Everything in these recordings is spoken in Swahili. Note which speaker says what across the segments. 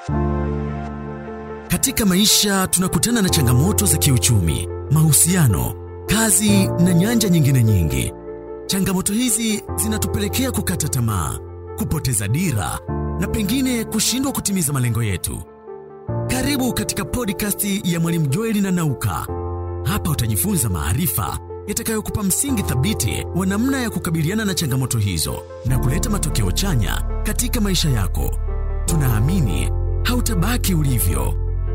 Speaker 1: Katika maisha tunakutana na changamoto za kiuchumi, mahusiano, kazi na nyanja nyingine nyingi. Changamoto hizi zinatupelekea kukata tamaa, kupoteza dira na pengine kushindwa kutimiza malengo yetu. Karibu katika podcast ya Mwalimu Joel na Nauka. Hapa utajifunza maarifa yatakayokupa msingi thabiti wa namna ya kukabiliana na changamoto hizo na kuleta matokeo chanya katika maisha yako. Tunaamini hautabaki ulivyo.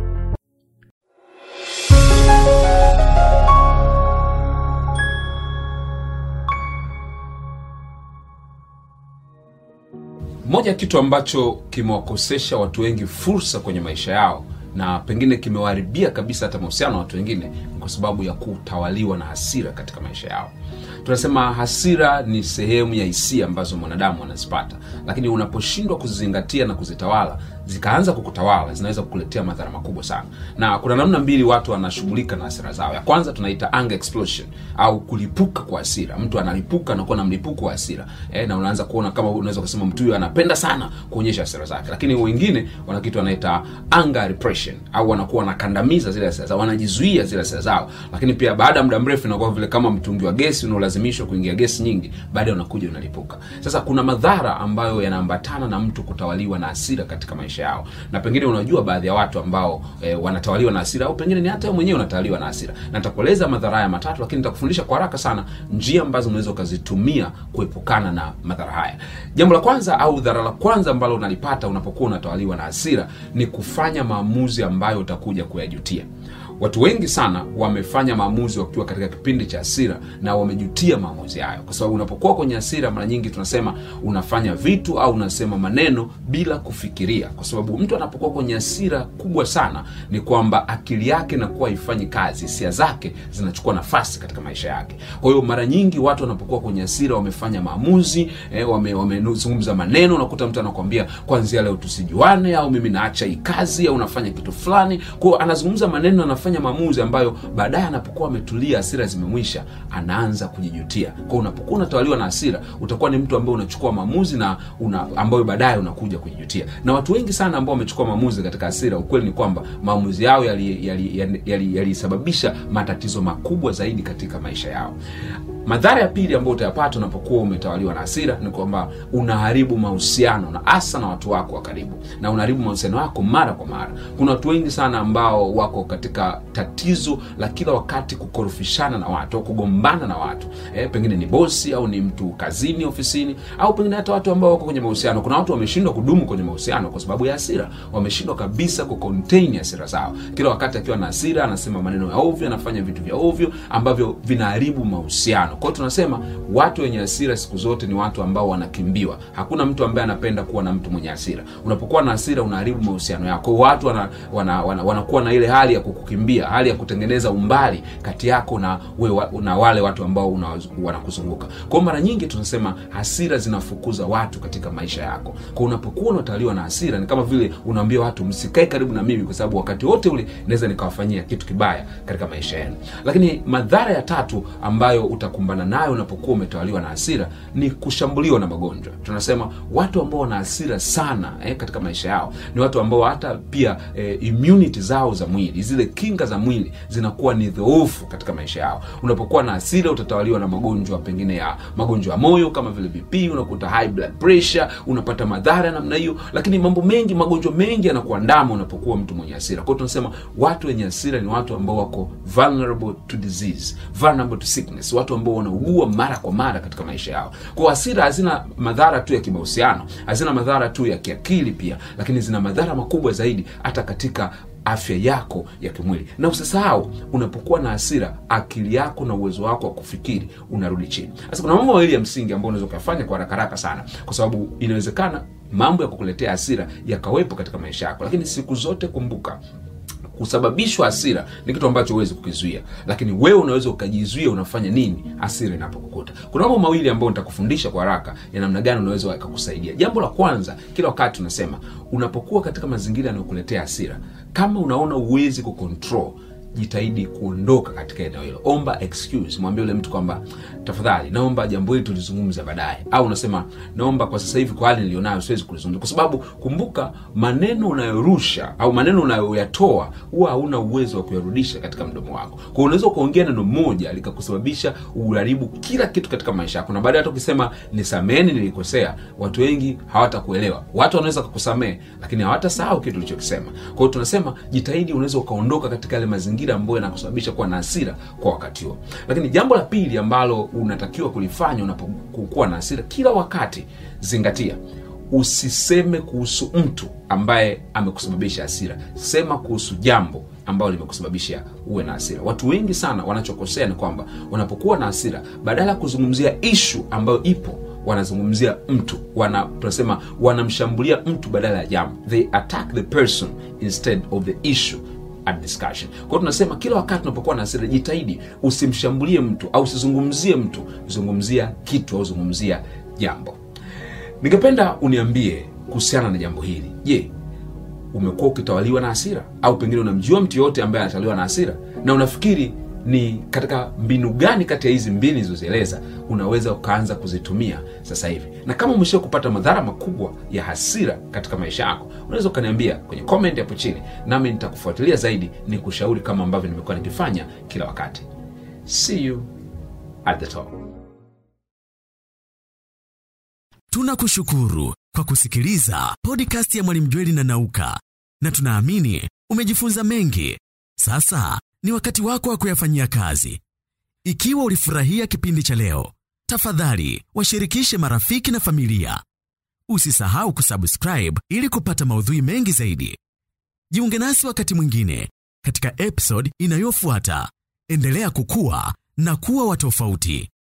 Speaker 2: Moja kitu ambacho kimewakosesha watu wengi fursa kwenye maisha yao na pengine kimewaharibia kabisa hata mahusiano na watu wengine ni kwa sababu ya kutawaliwa na hasira katika maisha yao. Tunasema hasira ni sehemu ya hisia ambazo mwanadamu anazipata, lakini unaposhindwa kuzizingatia na kuzitawala, zikaanza kukutawala, zinaweza kukuletea madhara makubwa sana. Na kuna namna mbili watu wanashughulika na hasira zao. Ya kwanza tunaita anger explosion au kulipuka kwa hasira. Mtu analipuka na kuwa na mlipuko wa hasira. Na unaanza kuona kama unaweza kusema mtu huyu anapenda sana kuonyesha hasira zake. Lakini wengine wana kitu wanaita anger repression au wanakuwa wanakandamiza zile hasira zao, wanajizuia zile hasira zao. Lakini pia baada ya muda mrefu inakuwa vile kama mtungi wa gesi unaolazimishwa kuingia gesi nyingi, baadaye unakuja unalipuka. Sasa kuna madhara ambayo yanaambatana na mtu kutawaliwa na hasira katika maisha yao. Na pengine unajua baadhi ya watu ambao wanatawaliwa na hasira au pengine ni hata wewe mwenyewe unatawaliwa na hasira. Na nitakueleza madhara haya matatu, lakini nitakufundisha kwa haraka sana njia ambazo unaweza kuzitumia kuepukana na madhara haya. Jambo la kwanza au dhara la kwanza ambalo unalipata unapokuwa unatawaliwa na hasira ni kufanya maamuzi ambayo utakuja kuyajutia. Watu wengi sana wamefanya maamuzi wakiwa katika kipindi cha hasira na wamejutia maamuzi hayo. Kwa sababu unapokuwa kwenye hasira mara nyingi tunasema unafanya vitu au unasema maneno bila kufikiria. Kwa sababu mtu anapokuwa kwenye hasira kubwa sana ni kwamba akili yake inakuwa haifanyi kazi, hisia zake zinachukua nafasi katika maisha yake. Kwa hiyo mara nyingi watu wanapokuwa kwenye hasira wamefanya maamuzi, wamezungumza maneno, unakuta mtu anakuambia kuanzia leo tusijuane au mimi naacha hii kazi au unafanya kitu fulani. Kwa hiyo anazungumza maneno, anafanya maamuzi ambayo baadaye anapokuwa ametulia, hasira zimemwisha, anaanza kujijutia. Kwa hiyo unapokuwa unatawaliwa na hasira, utakuwa ni mtu ambaye unachukua maamuzi na ambayo baadaye unakuja kujijutia. Na watu wengi sana ambao wamechukua maamuzi katika hasira, ukweli ni kwamba maamuzi yao yalisababisha matatizo makubwa zaidi katika maisha yao. Madhara ya pili ambayo utayapata unapokuwa umetawaliwa na hasira ni kwamba unaharibu mahusiano na hasa na watu wako wa karibu, na unaharibu mahusiano yako mara kwa mara. Kuna watu wengi sana ambao wako katika tatizo la kila wakati kukorofishana na watu au kugombana na watu. Pengine ni bosi au ni mtu kazini, ofisini, au pengine hata watu ambao wako kwenye mahusiano. Kuna watu wameshindwa kudumu kwenye mahusiano kwa sababu ya hasira. Wameshindwa kabisa kucontain hasira zao. Kila wakati akiwa na hasira anasema maneno ya ovyo, anafanya vitu vya ovyo ambavyo vinaharibu mahusiano. Kwa hiyo tunasema watu wenye hasira siku zote ni watu ambao wanakimbiwa. Hakuna mtu ambaye anapenda kuwa na mtu mwenye hasira. Unapokuwa na hasira unaharibu mahusiano yako. Watu wanakuwa na ile hali ya kukukimbia, hali ya kutengeneza umbali kati yako na wale watu ambao wanakuzunguka. Kwa mara nyingi tunasema hasira zinafukuza watu katika maisha yako. Kwa unapokuwa unatawaliwa na hasira ni kama vile unaambia watu msikae karibu na mimi kwa sababu wakati wote ule naweza nikawafanyia kitu kibaya katika maisha yenu. Lakini madhara ya tatu ambayo utakumbana nayo unapokuwa umetawaliwa na hasira ni kushambuliwa na magonjwa. Tunasema watu ambao wana hasira sana katika maisha yao ni watu ambao hata pia immunity zao za mwili, zile kinga za mwili zinakuwa ni dhaifu katika maisha yao. Unapokuwa na hasira utatawaliwa na magonjwa, pengine ya magonjwa ya moyo kama vile BP, unakuta high blood pressure, unapata madhara namna hiyo. Lakini magonjwa mengi yanakuandama unapokuwa mtu mwenye hasira. Kwa hiyo tunasema watu wenye hasira ni watu ambao wako vulnerable to disease, vulnerable to sickness, watu ambao wanaugua mara kwa mara katika maisha yao. Kwa hasira hazina madhara tu ya kimahusiano, hazina madhara tu ya kiakili pia, lakini zina madhara makubwa zaidi hata katika afya yako ya kimwili. Na usisahau unapokuwa na hasira, akili yako na uwezo wako wa kufikiri unarudi chini. Sasa kuna mambo mawili ya msingi ambayo unaweza kufanya kwa haraka sana, kwa sababu inawezekana mambo ya kukuletea hasira yakawepo katika maisha yako, lakini siku zote kumbuka kusababishwa hasira ni kitu ambacho huwezi kukizuia, lakini wewe unaweza ukajizuia unafanya nini hasira inapokukuta. Kuna mambo mawili ambayo nitakufundisha kwa haraka ya namna gani unaweza kukusaidia. Jambo la kwanza, kila wakati tunasema unapokuwa katika mazingira yanayokuletea hasira, kama unaona uwezi kucontrol, jitahidi kuondoka katika eneo hilo. Omba excuse, mwambie yule mtu kwamba tafadhali naomba jambo hili tulizungumze baadaye, au unasema naomba kwa sasa hivi kwa hali nilionayo siwezi kulizungumza. Kwa sababu kumbuka, maneno unayorusha au maneno unayoyatoa huwa hauna uwezo wa kuyarudisha katika mdomo wako. Kwa unaweza kuongea neno moja likakusababisha uharibu kila kitu katika maisha yako, na baadaye hata ukisema nisameheni nilikosea, watu wengi hawatakuelewa. Watu wanaweza kukusamehe lakini hawatasahau kitu ulichokisema. Kwa hiyo tunasema jitahidi, unaweza ukaondoka katika yale mazingira ambayo yanakusababisha kuwa na hasira kwa wakati huo. Lakini jambo la pili ambalo unatakiwa kulifanya unapokuwa na hasira kila wakati, zingatia, usiseme kuhusu mtu ambaye amekusababisha hasira. Sema kuhusu jambo ambalo limekusababisha uwe na hasira. Watu wengi sana wanachokosea ni kwamba wanapokuwa na hasira, badala ya kuzungumzia issue ambayo ipo, wanazungumzia mtu. Tunasema wanamshambulia mtu badala ya jambo. They attack the person instead of the issue at discussion. Kwa hiyo tunasema kila wakati unapokuwa na hasira, jitahidi usimshambulie mtu au usizungumzie mtu, zungumzia kitu au zungumzia jambo. Ningependa uniambie kuhusiana na jambo hili. Je, umekuwa ukitawaliwa na hasira, au pengine unamjua mtu yote ambaye anatawaliwa na hasira, na unafikiri ni katika mbinu gani kati ya hizi mbinu nilizozieleza unaweza ukaanza kuzitumia sasa hivi? Na kama umeshawahi kupata madhara makubwa ya hasira katika maisha yako, unaweza ukaniambia kwenye comment hapo chini, nami nitakufuatilia zaidi ni kushauri kama ambavyo nimekuwa nikifanya kila wakati. See you at the top.
Speaker 1: Tunakushukuru kwa kusikiliza podcast ya Mwalimu Joeli na Nauka, na tunaamini umejifunza mengi. Sasa ni wakati wako wa kuyafanyia kazi. Ikiwa ulifurahia kipindi cha leo, tafadhali washirikishe marafiki na familia. Usisahau kusubscribe ili kupata maudhui mengi zaidi. Jiunge nasi wakati mwingine katika episode inayofuata. Endelea kukua na kuwa wa tofauti.